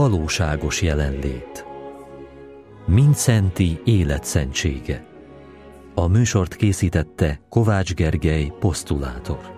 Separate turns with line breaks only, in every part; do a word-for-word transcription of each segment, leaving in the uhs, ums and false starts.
valóságos jelenlét. Mindszenty életszentsége. A műsort készítette Kovács Gergely, posztulátor.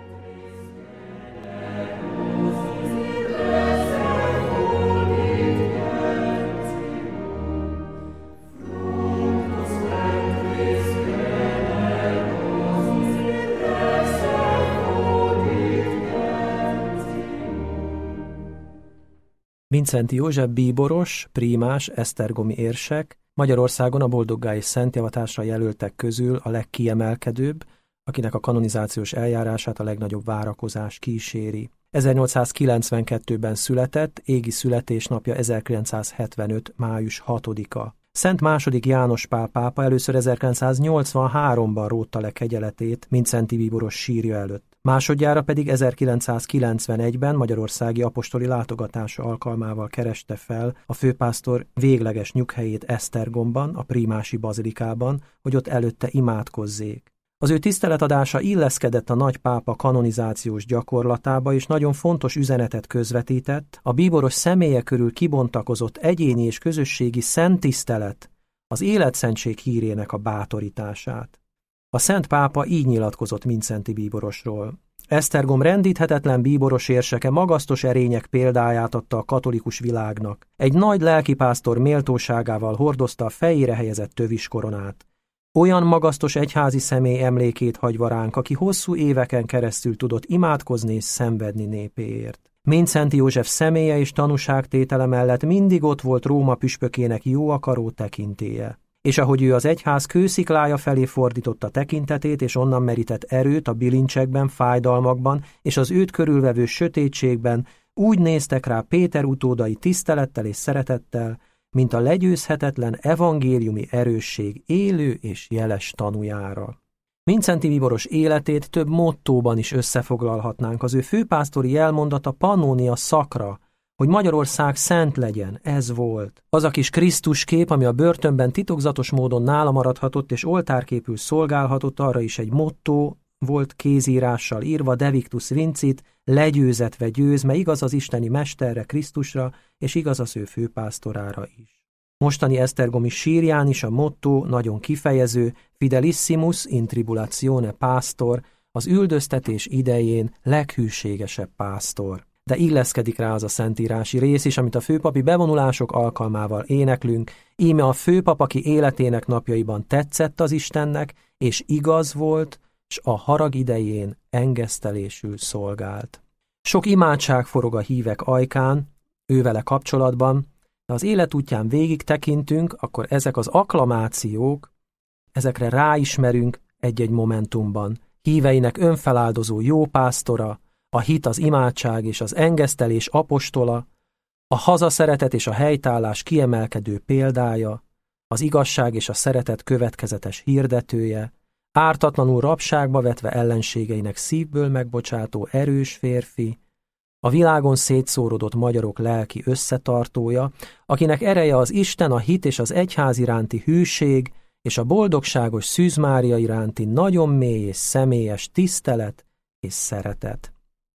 Mindszenty József bíboros, prímás, esztergomi érsek, Magyarországon a boldoggá és szentjavatásra jelöltek közül a legkiemelkedőbb, akinek a kanonizációs eljárását a legnagyobb várakozás kíséri. ezernyolcszázkilencvenkettőben született, égi születésnapja ezerkilencszázhetvenöt. május hatodika. Szent második János Pál pápa először ezerkilencszáznyolcvanháromban rótta le kegyeletét Mindszenty bíboros sírja előtt. Másodjára pedig ezerkilencszázkilencvenegyben magyarországi apostoli látogatása alkalmával kereste fel a főpásztor végleges nyughelyét Esztergomban, a prímási bazilikában, hogy ott előtte imádkozzék. Az ő tiszteletadása illeszkedett a nagypápa kanonizációs gyakorlatába, és nagyon fontos üzenetet közvetített, a bíboros személye körül kibontakozott egyéni és közösségi szent tisztelet, az életszentség hírének a bátorítását. A szent pápa így nyilatkozott Mindszenty bíborosról. Esztergom rendíthetetlen bíboros érseke magasztos erények példáját adta a katolikus világnak. Egy nagy lelkipásztor méltóságával hordozta a fejére helyezett tövis koronát. Olyan magasztos egyházi személy emlékét hagyva ránk, aki hosszú éveken keresztül tudott imádkozni és szenvedni népéért. Mindszenty József személye és tanúságtétele mellett mindig ott volt Róma püspökének jó akaró tekintélye. És ahogy ő az egyház kősziklája felé fordította tekintetét, és onnan merített erőt a bilincsekben, fájdalmakban és az őt körülvevő sötétségben, úgy néztek rá Péter utódai tisztelettel és szeretettel, mint a legyőzhetetlen evangéliumi erősség élő és jeles tanújára. Mindszenty bíboros életét több mottóban is összefoglalhatnánk. Az ő főpásztori jelmondata Pannonia Sacra, hogy Magyarország szent legyen, ez volt. Az a kis Krisztus kép, ami a börtönben titokzatos módon nála maradhatott és oltárképül szolgálhatott, arra is egy motto volt kézírással írva, De Victus Vincit, legyőzetve győz, mert igaz az isteni mesterre, Krisztusra, és igaz az ő főpásztorára is. Mostani esztergomi sírján is a motto nagyon kifejező, Fidelissimus in tribulatione pastor, az üldöztetés idején leghűségesebb pásztor. De illeszkedik rá az a szentírási rész is, amit a főpapi bevonulások alkalmával éneklünk, íme a főpap, aki életének napjaiban tetszett az Istennek, és igaz volt, s a harag idején engesztelésül szolgált. Sok imádság forog a hívek ajkán, ővele kapcsolatban, de az életútján végig tekintünk, akkor ezek az akklamációk, ezekre ráismerünk egy-egy momentumban. Híveinek önfeláldozó jó pásztora, a hit, az imádság és az engesztelés apostola, a hazaszeretet és a helytállás kiemelkedő példája, az igazság és a szeretet következetes hirdetője, ártatlanul rabságba vetve ellenségeinek szívből megbocsátó erős férfi, a világon szétszórodott magyarok lelki összetartója, akinek ereje az Isten, a hit és az egyház iránti hűség, és a boldogságos Szűz Mária iránti nagyon mély és személyes tisztelet és szeretet.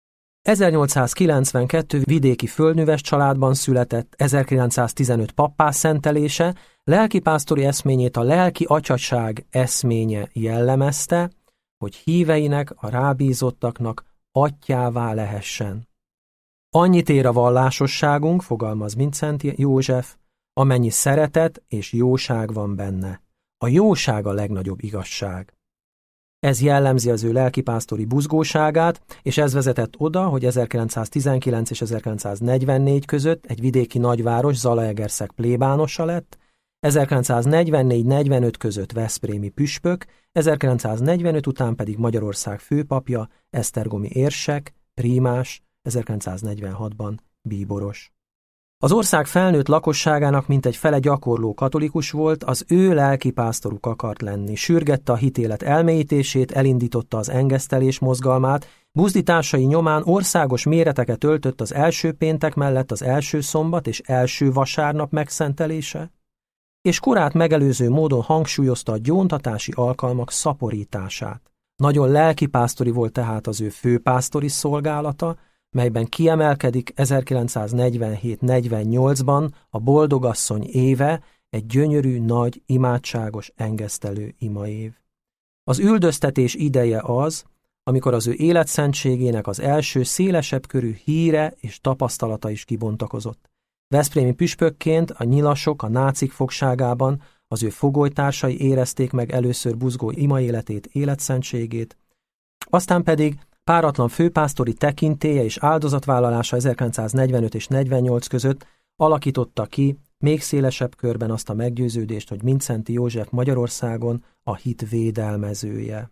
ezernyolcszázkilencvenkettő vidéki földműves családban született, ezerkilencszáztizenöt pappá szentelése, lelkipásztori eszményét a lelki atyatság eszménye jellemezte, hogy híveinek, a rábízottaknak atyjává lehessen. Annyit ér a vallásosságunk, fogalmaz Mindszenty József, amennyi szeretet és jóság van benne. A jóság a legnagyobb igazság. Ez jellemzi az ő lelkipásztori buzgóságát, és ez vezetett oda, hogy ezerkilencszáztizenkilenc és ezerkilencszáznegyvennégy között egy vidéki nagyváros Zalaegerszeg plébánosa lett, ezerkilencszáznegyvennégy-negyvenöt között veszprémi püspök, ezerkilencszáznegyvenöt után pedig Magyarország főpapja, esztergomi érsek, prímás, ezerkilencszáznegyvenhatban bíboros. Az ország felnőtt lakosságának mintegy fele gyakorló katolikus volt, az ő lelkipásztoruk akart lenni, sürgette a hitélet elmélyítését, elindította az engesztelés mozgalmát, buzdításai nyomán országos méreteket öltött az első péntek mellett az első szombat és első vasárnap megszentelése, és korát megelőző módon hangsúlyozta a gyóntatási alkalmak szaporítását. Nagyon lelkipásztori volt tehát az ő főpásztori szolgálata, melyben kiemelkedik ezerkilencszáznegyvenhét negyvennyolcban a Boldogasszony éve, egy gyönyörű, nagy, imádságos, engesztelő imaév. Az üldöztetés ideje az, amikor az ő életszentségének az első szélesebb körű híre és tapasztalata is kibontakozott. Veszprémi püspökként a nyilasok a nácik fogságában az ő fogolytársai érezték meg először buzgó imaéletét, életszentségét, aztán pedig páratlan főpásztori tekintélye és áldozatvállalása ezerkilencszáznegyvenöt és negyvennyolc között alakította ki még szélesebb körben azt a meggyőződést, hogy Mindszenty József Magyarországon a hit védelmezője.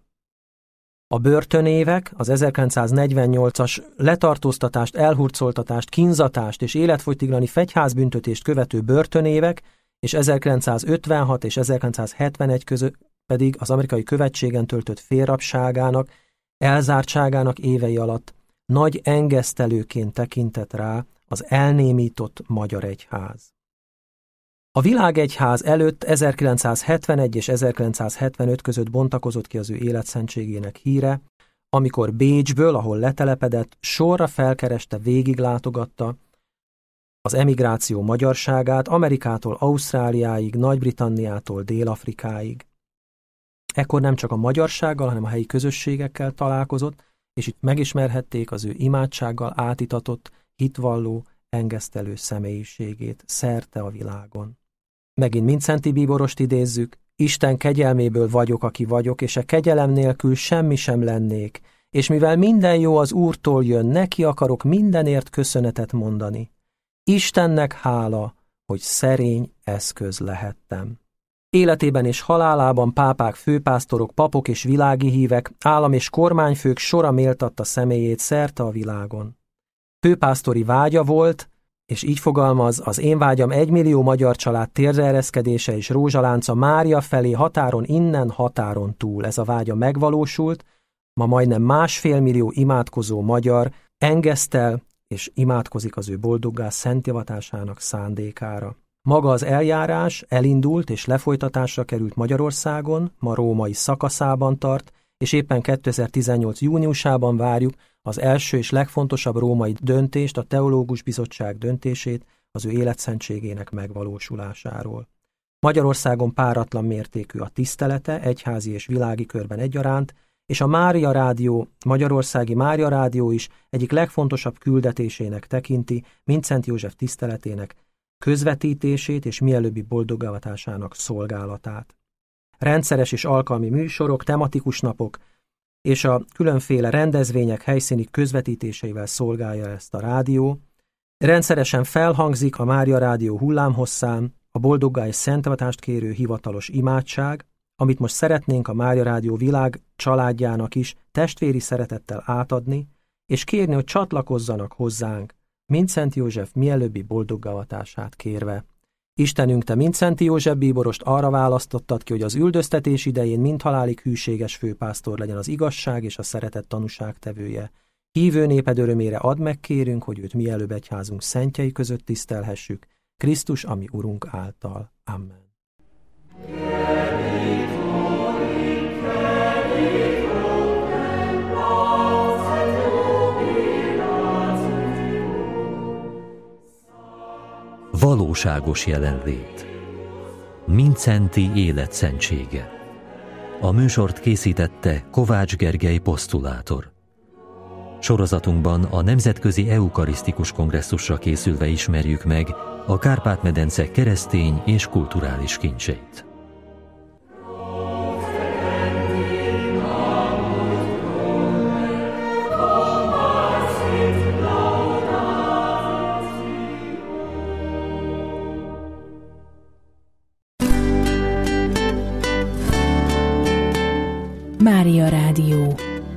A börtönévek, az ezerkilencszáznegyvennyolcas letartóztatást, elhurcoltatást, kínzatást és életfogytiglani fegyházbüntetést követő börtönévek, és ezerkilencszázötvenhat és ezerkilencszázhetvenegy között pedig az amerikai követségen töltött félrabságának, elzártságának évei alatt nagy engesztelőként tekintett rá az elnémított magyar egyház. A világegyház előtt ezerkilencszázhetvenegy és ezerkilencszázhetvenöt között bontakozott ki az ő életszentségének híre, amikor Bécsből, ahol letelepedett, sorra felkereste, végiglátogatta az emigráció magyarságát Amerikától Ausztráliáig, Nagy-Britanniától Dél-Afrikáig. Ekkor nem csak a magyarsággal, hanem a helyi közösségekkel találkozott, és itt megismerhették az ő imádsággal átitatott, hitvalló, engesztelő személyiségét szerte a világon. Megint Mindszenty Bíborost idézzük: Isten kegyelméből vagyok, aki vagyok, és a kegyelem nélkül semmi sem lennék, és mivel minden jó az Úrtól jön, neki akarok mindenért köszönetet mondani. Istennek hála, hogy szerény eszköz lehettem. Életében és halálában pápák, főpásztorok, papok és világi hívek, állam- és kormányfők sora méltatta személyét szerte a világon. Főpásztori vágya volt, és így fogalmaz: az én vágyam egymillió magyar család térdre ereszkedése és rózsalánca Mária felé határon innen, határon túl. Ez a vágya megvalósult, ma majdnem másfél millió imádkozó magyar engesztel és imádkozik az ő boldoggá szentjavatásának szándékára. Maga az eljárás elindult és lefolytatásra került Magyarországon, ma római szakaszában tart, és éppen kétezer-tizennyolc júniusában várjuk az első és legfontosabb római döntést, a Teológus Bizottság döntését az ő életszentségének megvalósulásáról. Magyarországon páratlan mértékű a tisztelete, egyházi és világi körben egyaránt, és a Mária Rádió, Magyarországi Mária Rádió is egyik legfontosabb küldetésének tekinti Mindszenty József tiszteletének közvetítését és mielőbbi boldoggá-avatásának szolgálatát. Rendszeres és alkalmi műsorok, tematikus napok és a különféle rendezvények helyszíni közvetítéseivel szolgálja ezt a rádió. Rendszeresen felhangzik a Mária Rádió hullámhosszán a boldoggá és szentjavatást kérő hivatalos imádság, amit most szeretnénk a Mária Rádió világ családjának is testvéri szeretettel átadni, és kérni, hogy csatlakozzanak hozzánk, Mindszenty József mielőbbi boldoggá-avatását kérve. Istenünk, te Mindszenty József bíborost arra választottad ki, hogy az üldöztetés idején mindhalálig hűséges főpásztor legyen, az igazság és a szeretet tanúságtevője. Hívő néped örömére add meg, kérünk, hogy őt mielőbb egyházunk szentjei között tisztelhessük, Krisztus, ami Urunk által. Amen.
Valóságos jelenlét. Mindszenty életszentsége. A műsort készítette Kovács Gergely posztulátor. Sorozatunkban a Nemzetközi Eukarisztikus Kongresszusra készülve ismerjük meg a Kárpát-medence keresztény és kulturális kincseit.
Mária Rádió.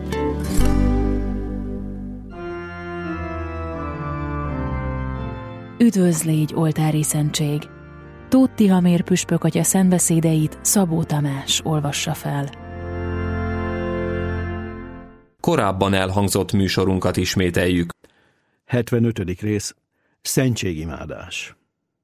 Üdvözl légy, oltári szentség! Tóth Tihamér püspök atya szentbeszédeit Szabó Tamás olvassa fel.
Korábban elhangzott műsorunkat ismételjük.
hetvenötödik rész. Szentségimádás.